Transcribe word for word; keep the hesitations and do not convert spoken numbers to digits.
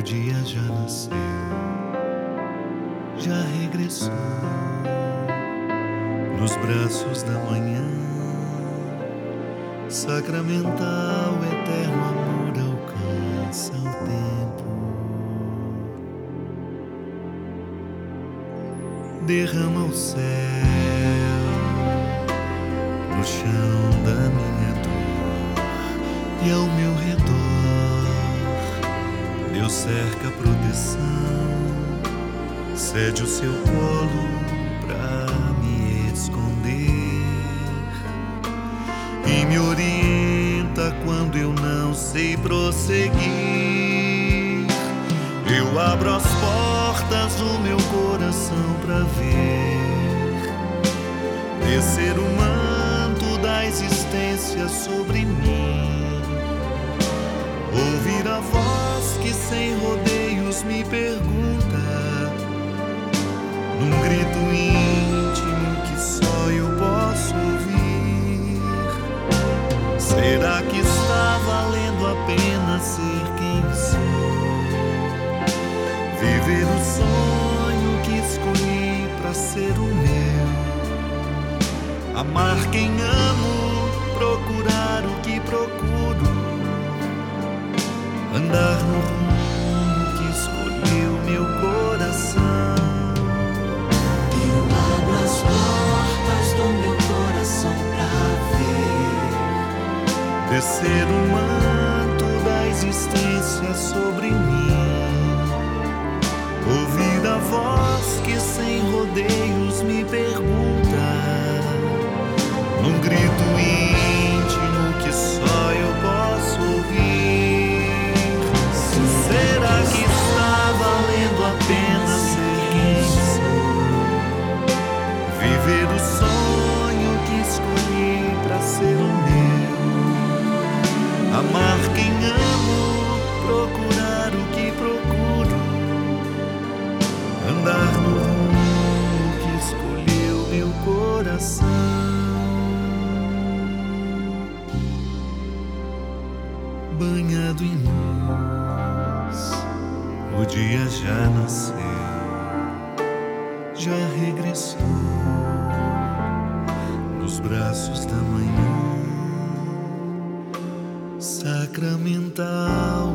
O dia já nasceu, já regressou nos braços da manhã. Sacramental, eterno amor alcança o tempo. Derrama o céu no chão da minha dor, e ao meu redor Deus cerca a proteção, cede o seu colo pra me esconder e me orienta quando eu não sei prosseguir. Eu abro as portas do meu coração pra ver descer o manto da existência sobre mim, ouvir a voz que sem rodeios me pergunta, num grito íntimo que só eu posso ouvir: será que está valendo a pena ser quem sou? Viver o sonho que escolhi pra ser o meu, amar quem amo, procurar o que procuro, andar no rumo que escolheu meu coração. Eu abro as portas do meu coração pra ver Descer o manto da existência sobre mim, ouvir a voz que sem rodeios me pergunta, num grito íntimo que só eu posso ouvir: será que está valendo a pena ser quem sou? Viver o sonho que escolhi pra ser o meu, amar quem amo, procurar o que procuro, andar no rumo que escolheu meu coração. Banhado em luz, o dia já nasceu, já regressou nos braços da manhã. Sacramental,